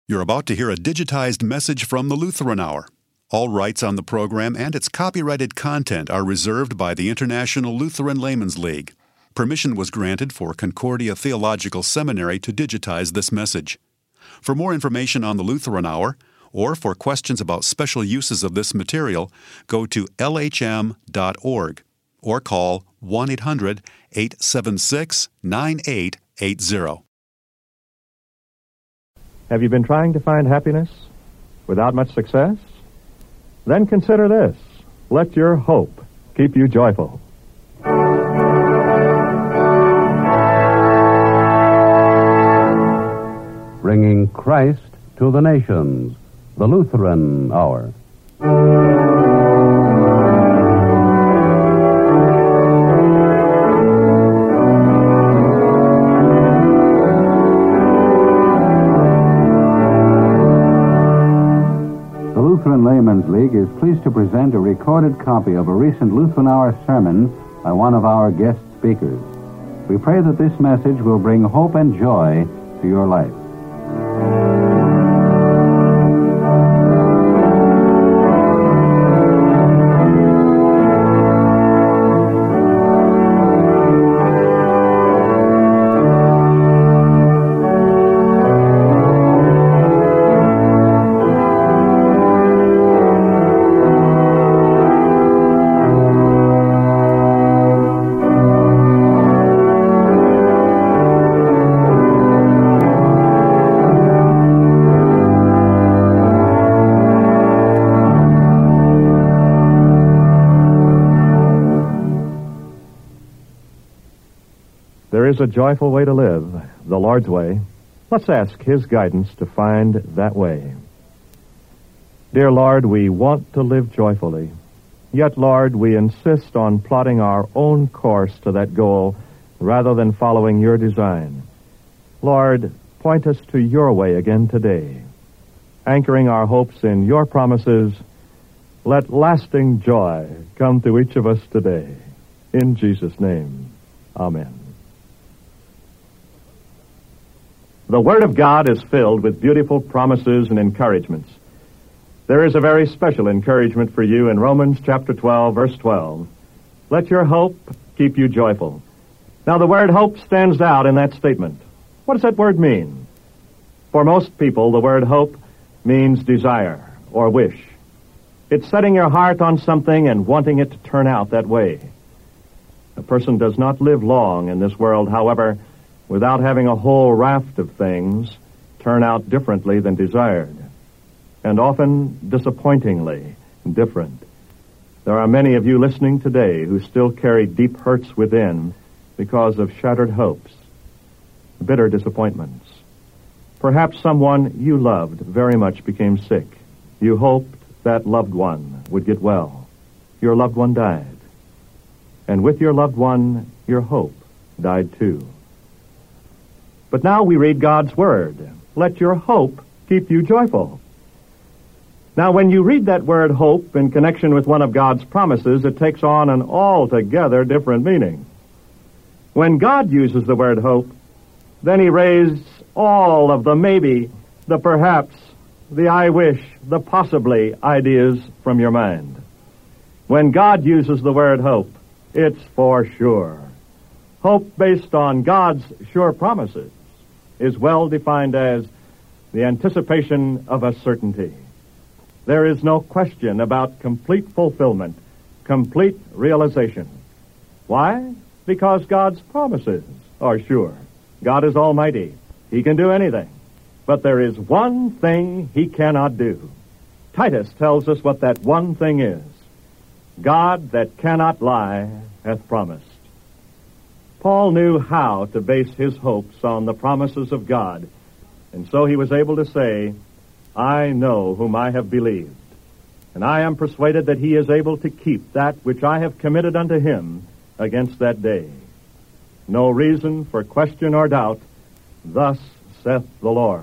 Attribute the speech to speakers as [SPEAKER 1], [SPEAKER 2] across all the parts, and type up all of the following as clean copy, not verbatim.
[SPEAKER 1] You're about to hear a digitized message from the Lutheran Hour. All rights on the program and its copyrighted content are reserved by the International Lutheran Laymen's League. Permission was granted for Concordia Theological Seminary to digitize this message. For more information on the Lutheran Hour, or for questions about special uses of this material, go to lhm.org or call 1-800-876-9880.
[SPEAKER 2] Have you been trying to find happiness without much success? Then consider this. Let your hope keep you joyful.
[SPEAKER 3] Bringing Christ to the nations, the Lutheran Hour. The Lutheran Laymen's League is pleased to present a recorded copy of a recent Lutheran Hour sermon by one of our guest speakers. We pray that this message will bring hope and joy to your life.
[SPEAKER 2] There is a joyful way to live, the Lord's way. Let's ask His guidance to find that way. Dear Lord, we want to live joyfully. Yet, Lord, we insist on plotting our own course to that goal rather than following your design. Lord, point us to your way again today. Anchoring our hopes in your promises, let lasting joy come to each of us today. In Jesus' name, amen. The Word of God is filled with beautiful promises and encouragements. There is a very special encouragement for you in Romans chapter 12, verse 12. Let your hope keep you joyful. Now, the word hope stands out in that statement. What does that word mean? For most people, the word hope means desire or wish. It's setting your heart on something and wanting it to turn out that way. A person does not live long in this world, however, without having a whole raft of things turn out differently than desired, and often disappointingly different. There are many of you listening today who still carry deep hurts within because of shattered hopes, bitter disappointments. Perhaps someone you loved very much became sick. You hoped that loved one would get well. Your loved one died. And with your loved one, your hope died too. But now we read God's Word. Let your hope keep you joyful. Now, when you read that word hope in connection with one of God's promises, it takes on an altogether different meaning. When God uses the word hope, then He raises all of the maybe, the perhaps, the I wish, the possibly ideas from your mind. When God uses the word hope, it's for sure. Hope based on God's sure promises is well defined as the anticipation of a certainty. There is no question about complete fulfillment, complete realization. Why? Because God's promises are sure. God is almighty. He can do anything. But there is one thing He cannot do. Titus tells us what that one thing is. God that cannot lie hath promised. Paul knew how to base his hopes on the promises of God, and so he was able to say, I know whom I have believed, and I am persuaded that He is able to keep that which I have committed unto Him against that day. No reason for question or doubt, thus saith the Lord.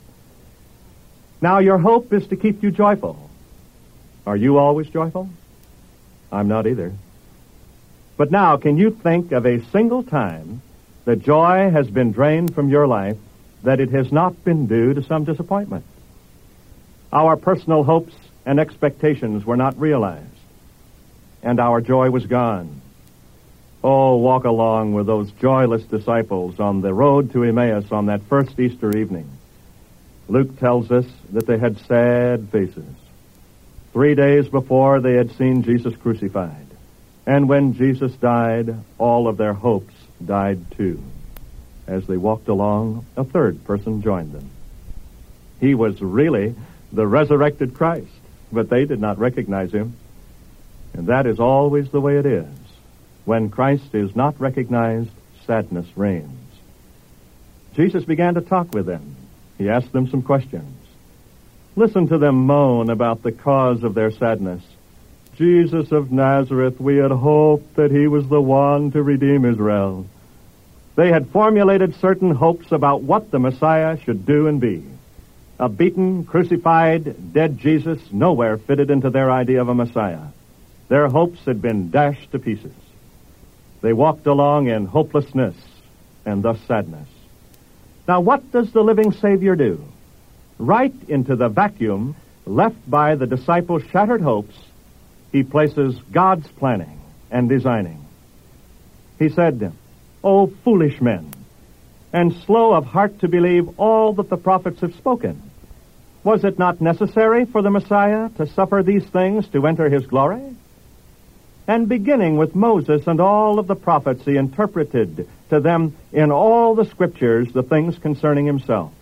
[SPEAKER 2] Now your hope is to keep you joyful. Are you always joyful? I'm not either. But now, can you think of a single time that joy has been drained from your life that it has not been due to some disappointment. Our personal hopes and expectations were not realized, and our joy was gone. Oh, walk along with those joyless disciples on the road to Emmaus on that first Easter evening. Luke tells us that they had sad faces. 3 days before, they had seen Jesus crucified. And when Jesus died, all of their hopes died too. As they walked along, a third person joined them. He was really the resurrected Christ, but they did not recognize him. And that is always the way it is. When Christ is not recognized, sadness reigns. Jesus began to talk with them. He asked them some questions. Listen to them moan about the cause of their sadness. Jesus of Nazareth, we had hoped that he was the one to redeem Israel. They had formulated certain hopes about what the Messiah should do and be. A beaten, crucified, dead Jesus nowhere fitted into their idea of a Messiah. Their hopes had been dashed to pieces. They walked along in hopelessness and thus sadness. Now, what does the living Savior do? Right into the vacuum left by the disciples' shattered hopes, he places God's planning and designing. He said, "O foolish men, and slow of heart to believe all that the prophets have spoken. Was it not necessary for the Messiah to suffer these things to enter his glory?" And beginning with Moses and all of the prophets, he interpreted to them in all the Scriptures the things concerning himself,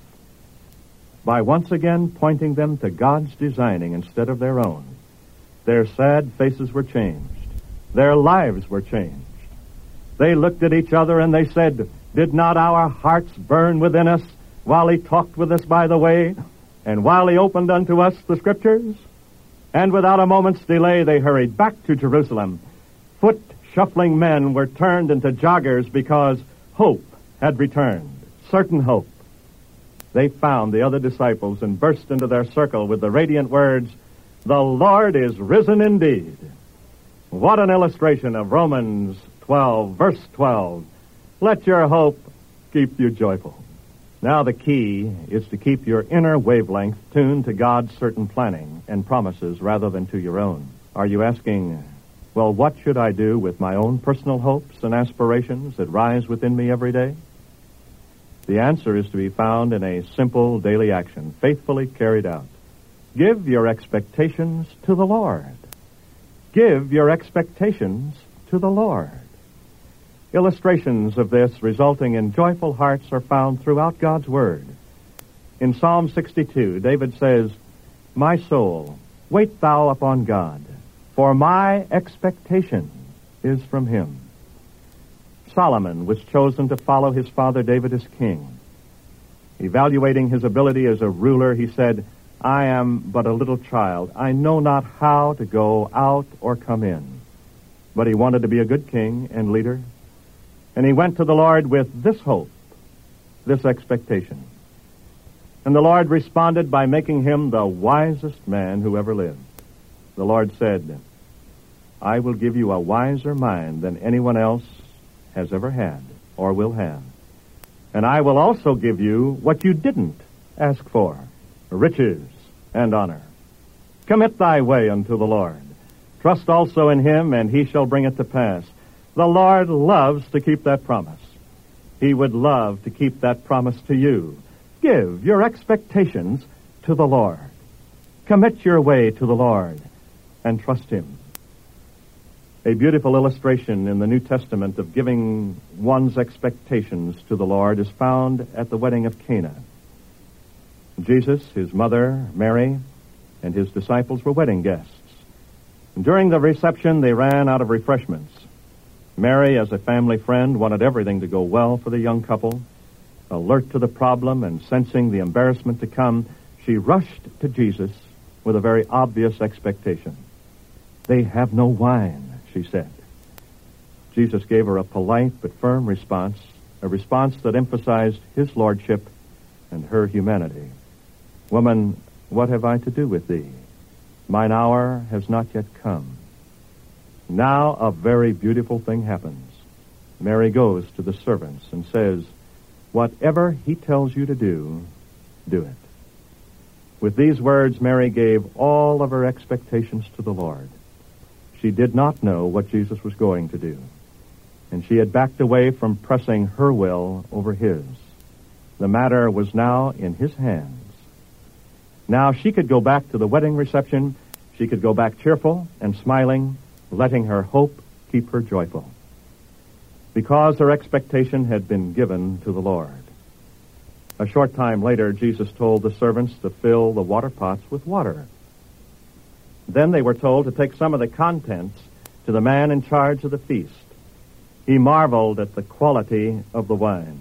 [SPEAKER 2] by once again pointing them to God's designing instead of their own. Their sad faces were changed. Their lives were changed. They looked at each other and they said, "Did not our hearts burn within us while he talked with us by the way, and while he opened unto us the Scriptures?" And without a moment's delay, they hurried back to Jerusalem. Foot-shuffling men were turned into joggers because hope had returned, certain hope. They found the other disciples and burst into their circle with the radiant words, "The Lord is risen indeed." What an illustration of Romans 12, verse 12. Let your hope keep you joyful. Now the key is to keep your inner wavelength tuned to God's certain planning and promises rather than to your own. Are you asking, well, what should I do with my own personal hopes and aspirations that rise within me every day? The answer is to be found in a simple daily action, faithfully carried out. Give your expectations to the Lord. Give your expectations to the Lord. Illustrations of this resulting in joyful hearts are found throughout God's Word. In Psalm 62, David says, "My soul, wait thou upon God, for my expectation is from him." Solomon was chosen to follow his father David as king. Evaluating his ability as a ruler, he said, "I am but a little child. I know not how to go out or come in." But he wanted to be a good king and leader. And he went to the Lord with this hope, this expectation. And the Lord responded by making him the wisest man who ever lived. The Lord said, "I will give you a wiser mind than anyone else has ever had or will have. And I will also give you what you didn't ask for, riches and honor. Commit thy way unto the Lord. Trust also in him, and he shall bring it to pass." The Lord loves to keep that promise. He would love to keep that promise to you. Give your expectations to the Lord. Commit your way to the Lord and trust him. A beautiful illustration in the New Testament of giving one's expectations to the Lord is found at the wedding of Cana. Jesus, his mother, Mary, and his disciples were wedding guests. And during the reception, they ran out of refreshments. Mary, as a family friend, wanted everything to go well for the young couple. Alert to the problem and sensing the embarrassment to come, she rushed to Jesus with a very obvious expectation. "They have no wine," she said. Jesus gave her a polite but firm response, a response that emphasized his lordship and her humanity. "Woman, what have I to do with thee? Mine hour has not yet come." Now a very beautiful thing happens. Mary goes to the servants and says, Whatever he tells you to do, do it. With these words, Mary gave all of her expectations to the Lord. She did not know what Jesus was going to do, and she had backed away from pressing her will over his. The matter was now in his hands. Now she could go back to the wedding reception. She could go back cheerful and smiling, letting her hope keep her joyful, because her expectation had been given to the Lord. A short time later, Jesus told the servants to fill the water pots with water. Then they were told to take some of the contents to the man in charge of the feast. He marveled at the quality of the wine.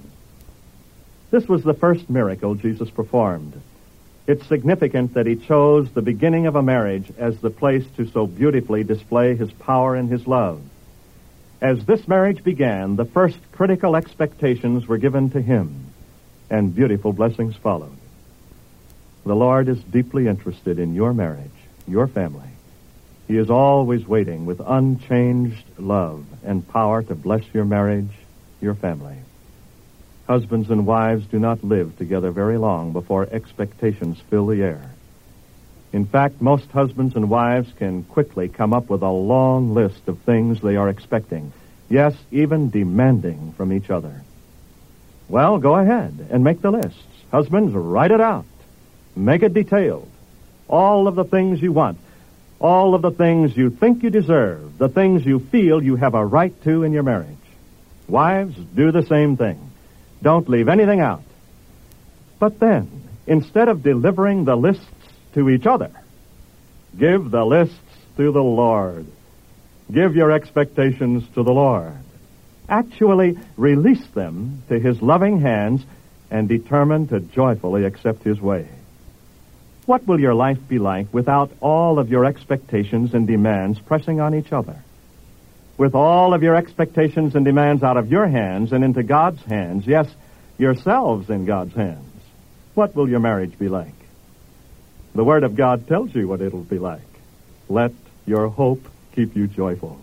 [SPEAKER 2] This was the first miracle Jesus performed. It's significant that he chose the beginning of a marriage as the place to so beautifully display his power and his love. As this marriage began, the first critical expectations were given to him, and beautiful blessings followed. The Lord is deeply interested in your marriage, your family. He is always waiting with unchanged love and power to bless your marriage, your family. Husbands and wives do not live together very long before expectations fill the air. In fact, most husbands and wives can quickly come up with a long list of things they are expecting, yes, even demanding from each other. Well, go ahead and make the lists. Husbands, write it out. Make it detailed. All of the things you want, all of the things you think you deserve, the things you feel you have a right to in your marriage. Wives, do the same thing. Don't leave anything out. But then, instead of delivering the lists to each other, give the lists to the Lord. Give your expectations to the Lord. Actually release them to his loving hands and determine to joyfully accept his way. What will your life be like without all of your expectations and demands pressing on each other? With all of your expectations and demands out of your hands and into God's hands, yes, yourselves in God's hands, what will your marriage be like? The Word of God tells you what it'll be like. Let your hope keep you joyful.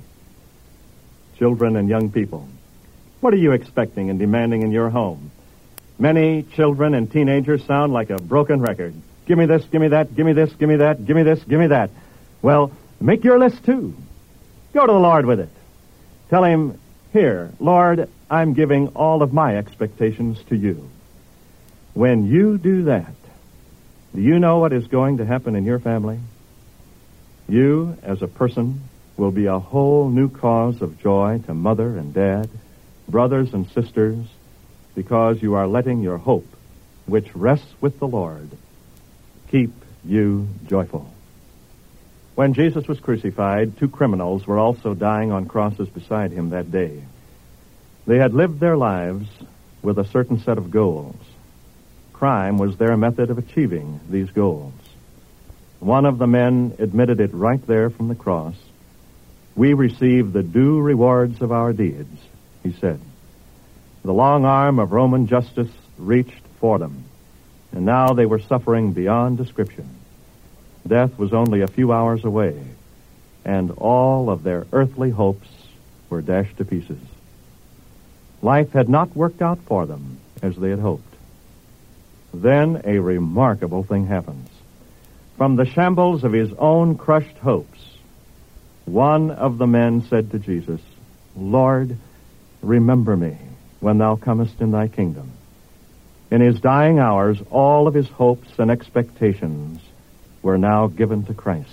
[SPEAKER 2] Children and young people, what are you expecting and demanding in your home? Many children and teenagers sound like a broken record. Give me this, give me that, give me this, give me that, give me this, give me that. Well, make your list too. Go to the Lord with it. Tell him, here, Lord, I'm giving all of my expectations to you. When you do that, do you know what is going to happen in your family? You, as a person, will be a whole new cause of joy to mother and dad, brothers and sisters, because you are letting your hope, which rests with the Lord, keep you joyful. When Jesus was crucified, 2 criminals were also dying on crosses beside him that day. They had lived their lives with a certain set of goals. Crime was their method of achieving these goals. One of the men admitted it right there from the cross. We receive the due rewards of our deeds, he said. The long arm of Roman justice reached for them, and now they were suffering beyond description. Death was only a few hours away, and all of their earthly hopes were dashed to pieces. Life had not worked out for them as they had hoped. Then a remarkable thing happens. From the shambles of his own crushed hopes, one of the men said to Jesus, Lord, remember me when thou comest in thy kingdom. In his dying hours, all of his hopes and expectations were now given to Christ.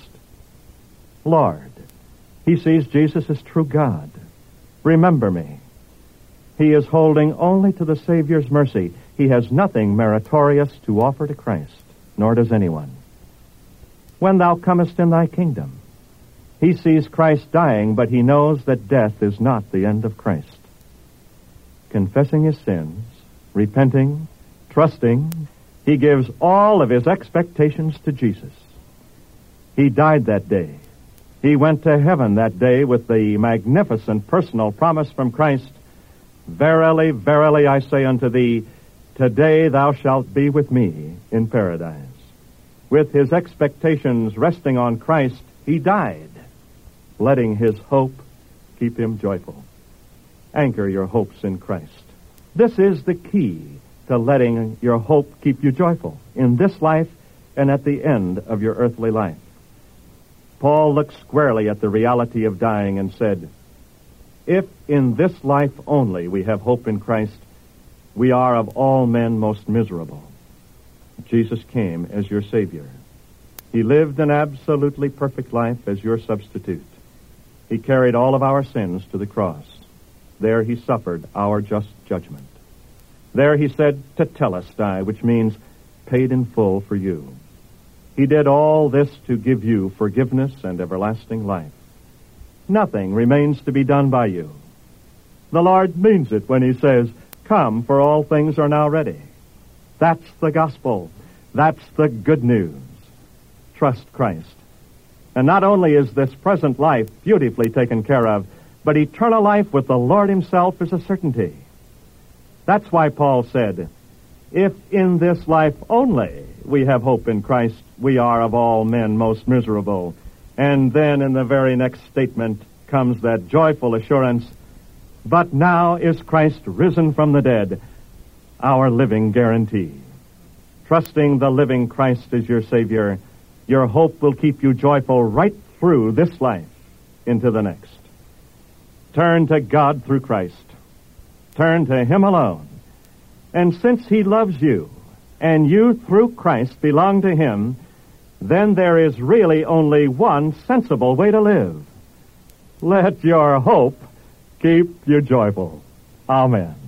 [SPEAKER 2] Lord, he sees Jesus as true God. Remember me. He is holding only to the Savior's mercy. He has nothing meritorious to offer to Christ, nor does anyone. When thou comest in thy kingdom, he sees Christ dying, but he knows that death is not the end of Christ. Confessing his sins, repenting, trusting, he gives all of his expectations to Jesus. He died that day. He went to heaven that day with the magnificent personal promise from Christ, Verily, verily, I say unto thee, today thou shalt be with me in paradise. With his expectations resting on Christ, he died, letting his hope keep him joyful. Anchor your hopes in Christ. This is the key to letting your hope keep you joyful in this life and at the end of your earthly life. Paul looked squarely at the reality of dying and said, "If in this life only we have hope in Christ, we are of all men most miserable." Jesus came as your Savior. He lived an absolutely perfect life as your substitute. He carried all of our sins to the cross. There he suffered our just judgment. There he said, "Tetelestai," which means paid in full for you. He did all this to give you forgiveness and everlasting life. Nothing remains to be done by you. The Lord means it when he says, "Come, for all things are now ready." That's the gospel. That's the good news. Trust Christ. And not only is this present life beautifully taken care of, but eternal life with the Lord himself is a certainty. That's why Paul said, "If in this life only we have hope in Christ, we are of all men most miserable." And then in the very next statement comes that joyful assurance, "But now is Christ risen from the dead," our living guarantee. Trusting the living Christ as your Savior, your hope will keep you joyful right through this life into the next. Turn to God through Christ. Turn to him alone. And since he loves you, and you through Christ belong to him, then there is really only one sensible way to live. Let your hope keep you joyful. Amen.